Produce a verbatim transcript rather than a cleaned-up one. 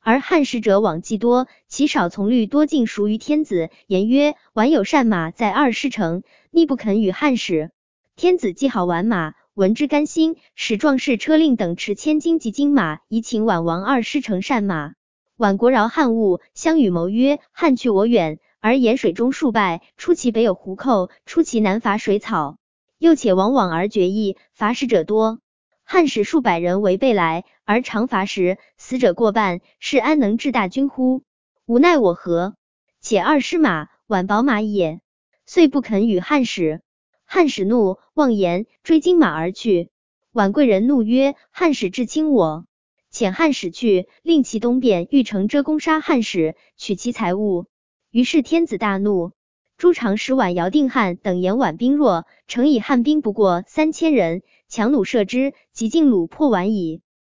而汉使者往既多，其少从率多尽熟于天子。言曰：宛有善马在二师城，逆不肯与汉使。天子既好宛马，闻之甘心，使壮士车令等持千金及金马，以请宛王二师城善马。宛国饶汉务，相与谋曰：汉去我远，而沿水中数败，出其北有胡寇，出其南伐水草。又且往往而决议，伐使者多。汉使数百人为备来，而常伐时，死者过半，是安能治大军乎？无奈我何？且二师马，宛宝马也，遂不肯与汉使。汉使怒，妄言，追金马而去。宛贵人怒曰：汉使至轻我。遣汉使去，令其东便玉城遮攻杀汉使，取其财物。于是天子大怒，诸常使宛姚定汉等言宛兵弱，诚以汉兵不过三千人，强弩射之，即尽虏破宛矣。